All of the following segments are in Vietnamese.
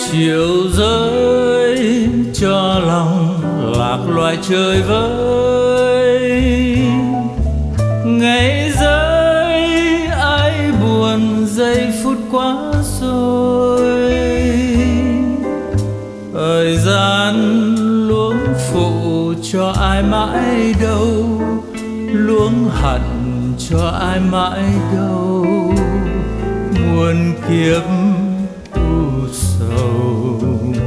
chiều rơi cho lòng lạc loài chơi với. Ngày rơi ai buồn giây phút quá rồi. Thời gian luống phụ cho ai mãi đâu, luống hận cho ai mãi đâu. Muôn kiếp u sầu,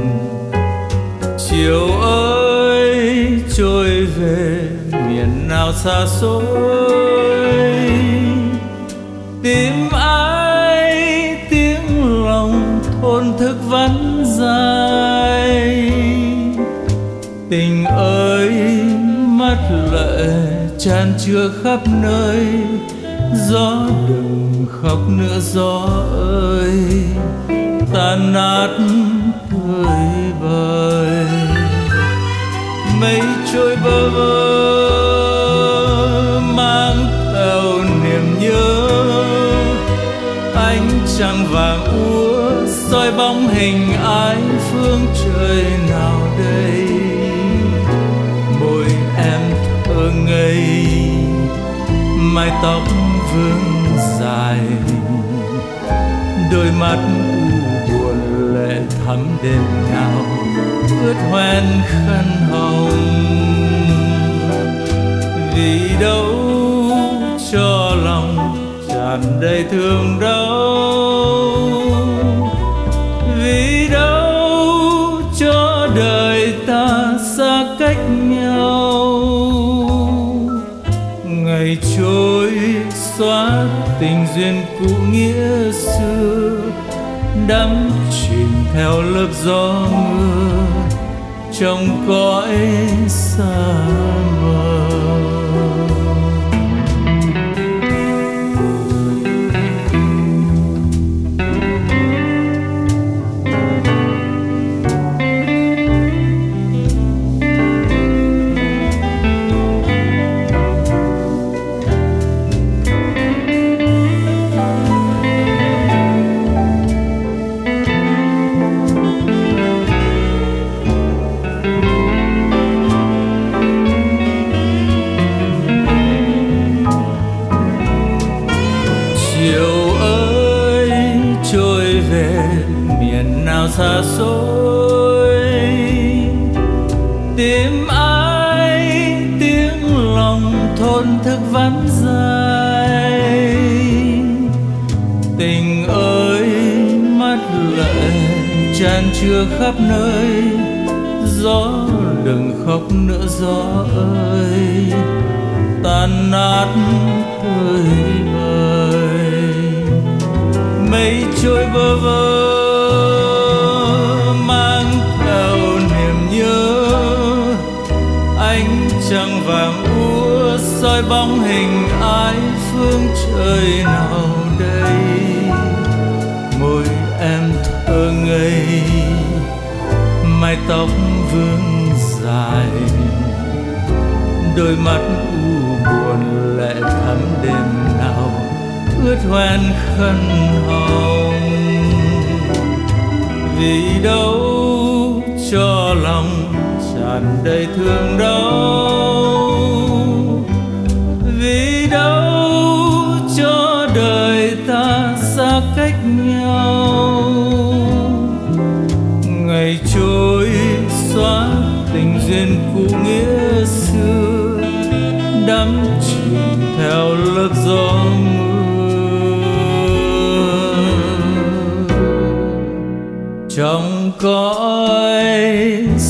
chiều ơi trôi về miền nào xa xôi. Tìm ai tiếng lòng thổn thức vẫn dài. Tình ơi mắt lệ tràn trưa khắp nơi. Gió đừng khóc nữa gió ơi, tan nát thời bời. Mây trôi bơ vơ mang theo niềm nhớ. Ánh trăng vàng úa soi bóng hình ai phương trời nào đây. Môi em thơ ngây, mái tóc vương dài, đôi mắt u buồn lệ thắm đêm nào ướt hoen khăn hồng. Vì đâu cho lòng tràn đầy thương đau, vì đâu cho đời ta xa cách nhau. Ngày trôi xóa tình duyên cũ nghĩa xưa, đắm chìm theo lớp gió mưa trong cõi xa mờ. Chiều ơi trôi về miền nào xa xôi. Tìm ai tiếng lòng thổn thức vẫn dài. Tình ơi mắt lệ tràn trưa khắp nơi. Gió đừng khóc nữa gió ơi, tan nát thời bời. Mây trôi bơ vơ mang theo niềm nhớ. Ánh trăng vàng úa soi bóng hình ai phương trời nào đây. Môi em thơ ngây, mái tóc vương dài, đôi mắt u buồn lệ thắm đêm nào ướt hoen khăn hồng. Vì đâu cho lòng tràn đầy thương đau, vì đâu cho đời ta xa cách nhau. Ngày trôi xóa tình duyên cũ nghĩa xưa, đắm chìm theo lớp gió mưa trong cõi